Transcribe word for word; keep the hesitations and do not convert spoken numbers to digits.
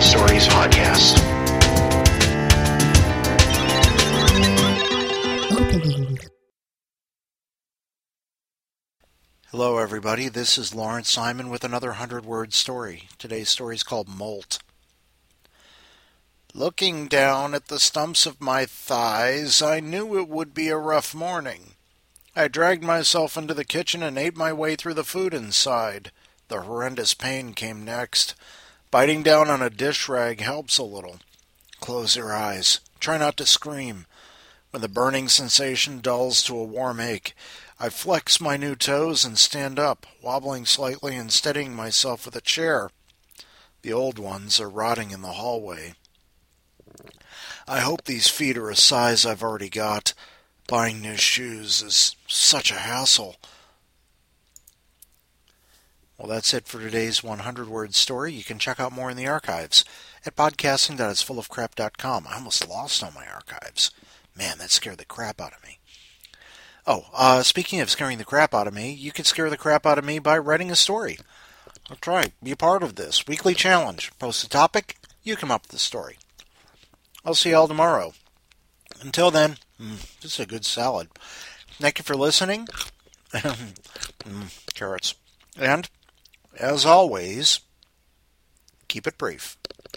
Word Stories podcast. Hello everybody, this is Lawrence Simon with another hundred-word story. Today's story is called Molt. Looking down at the stumps of my thighs, I knew it would be a rough morning. I dragged myself into the kitchen and ate my way through the food inside. The horrendous pain came next. Biting down on a dish rag helps a little. Close your eyes. Try not to scream. When the burning sensation dulls to a warm ache, I flex my new toes and stand up, wobbling slightly and steadying myself with a chair. The old ones are rotting in the hallway. I hope these feet are a size I've already got. Buying new shoes is such a hassle. Well, that's it for today's hundred-word story. You can check out more in the archives at podcasting dot its full of crap dot com. I almost lost all my archives. Man, that scared the crap out of me. Oh, uh, speaking of scaring the crap out of me, you can scare the crap out of me by writing a story. I'll try. Be a part of this weekly challenge. Post a topic, you come up with a story. I'll see you all tomorrow. Until then, mm, this is a good salad. Thank you for listening. mm, carrots. And, as always, keep it brief.